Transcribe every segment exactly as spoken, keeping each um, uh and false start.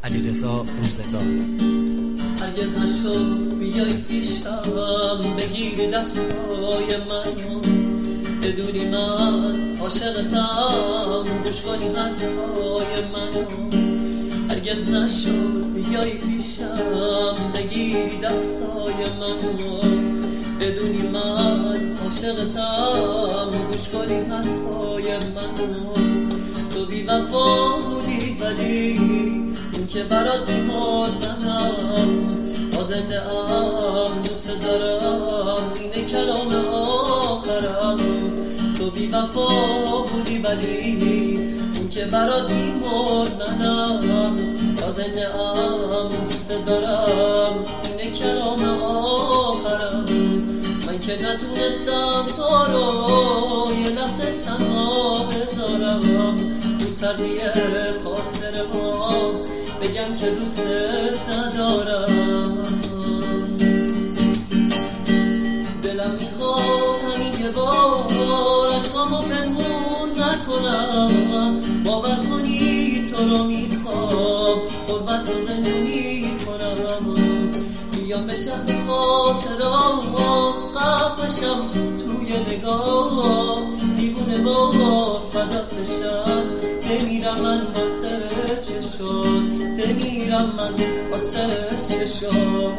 علیرضا روزگار. هرگز نشو بیای پیشم، بگیری دستای منو، بدونی من عاشقتم، گوش کنی حرفای منو. هرگز نشو بیای پیشم، بگیری دستای منو، بدونی من عاشقتم، گوش کنی حرفای منو. تو بی وفا بودی ولی اون که برات بیمار منم، آزنده ام دوست دارم، اینه کلام آخرم. تو بی وفا بودی ولی اون که برات بیمار منم، آزنده ام دوست دارم، اینه کلام آخرم. من که نتونستم تو رو یه لحظه تنها بذارم، تو سردی خاطر ما بگم که دوستت ندارم. دلم میخواد همین یه بار عشقامو پنهون نکنم، باور کنی تو رو میخوام، قربت رو زندونی کنم. بیام به شهر خاطرام غرق بشم توی نگاه، دیوونه با فدات بشم، بمیرم من واسه چشم، بمیرم من واسه چشم.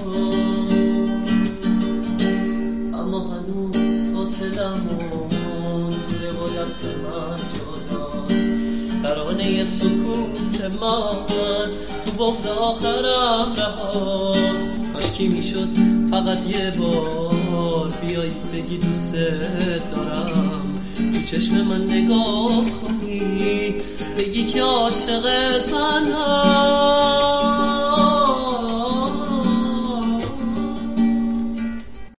اما هنوز فاصلمون دوره و دست من جداست، ترانه سکوت من تو بغض آخرم رهاست. کاشکی میشد فقط یه بار بیای بگی دوست دارم، تو چشم من نگاه کنی بگی که عاشق تنها